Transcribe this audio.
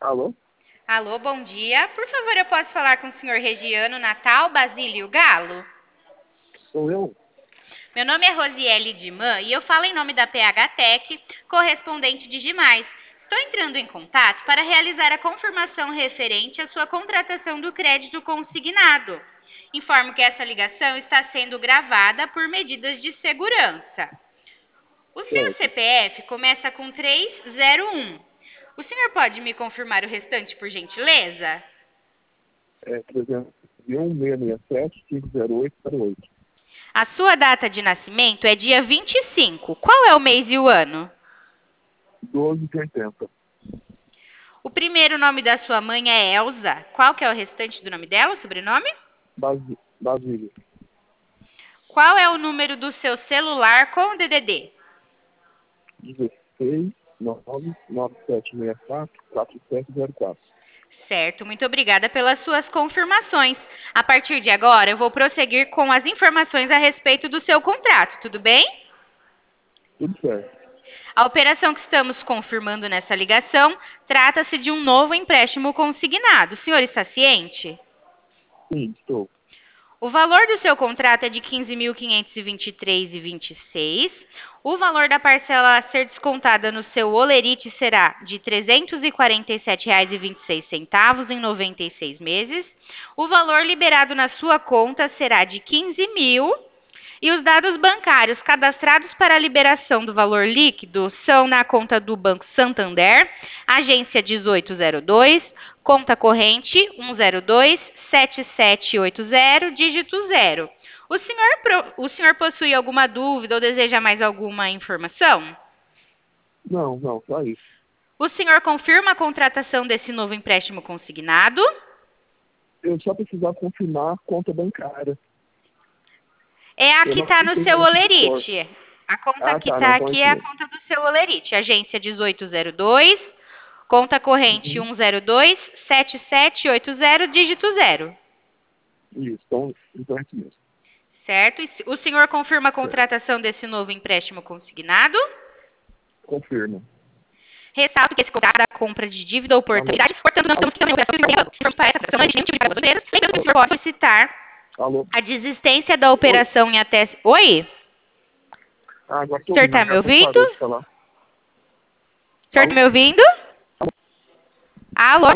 Alô? Alô, bom dia. Por favor, eu posso falar com o senhor Regiano Natal Basílio Galo? Sou eu? Meu nome é Rosiele Diman e eu falo em nome da PH Tech, correspondente de Gimais. Estou entrando em contato para realizar a confirmação referente à sua contratação do crédito consignado. Informo que essa ligação está sendo gravada por medidas de segurança. O seu Certo. CPF começa com 301. O senhor pode me confirmar o restante, por gentileza? É 301-667-50808. A sua data de nascimento é dia 25. Qual é o mês e o ano? 12,80. O primeiro nome da sua mãe é Elza. Qual que é o restante do nome dela, o sobrenome? Basílio. Qual é o número do seu celular com o DDD? 16-99764-4704. Certo, muito obrigada pelas suas confirmações. A partir de agora, eu vou prosseguir com as informações a respeito do seu contrato, tudo bem? Tudo certo. A operação que estamos confirmando nessa ligação trata-se de um novo empréstimo consignado. O senhor está ciente? Sim, estou. O valor do seu contrato é de R$ 15.523,26. O valor da parcela a ser descontada no seu holerite será de R$ 347,26 em 96 meses. O valor liberado na sua conta será de 15 mil. E os dados bancários cadastrados para a liberação do valor líquido são na conta do Banco Santander, agência 1802, conta corrente 1027780, dígito 0. O senhor possui alguma dúvida ou deseja mais alguma informação? Não, só isso. O senhor confirma a contratação desse novo empréstimo consignado? Eu só precisava confirmar a conta bancária. É a Eu que não está no fiquei seu com esse cor. holerite. A conta que Tá, está não, então é aqui isso é a mesmo. conta do seu holerite, agência 1802, conta corrente Uhum. 1027780, dígito 0. Isso, então é isso mesmo. Certo? E o senhor confirma a Certo. contratação desse novo empréstimo consignado? Confirma. Ressalto que esse contrato é da compra de dívida ou Alô? portabilidade, portanto, não Alô? estamos quitando nenhuma operação em banco. Informamos para essa operação não existe nenhum tipo de cargos aduaneiros. Lembrando que o senhor pode solicitar Alô? a desistência da Oi? operação em até... Oi? Ah, agora O estou senhor ouvindo. A está me ligação ouvindo? parou O de falar. senhor está Alô? me ouvindo? Alô?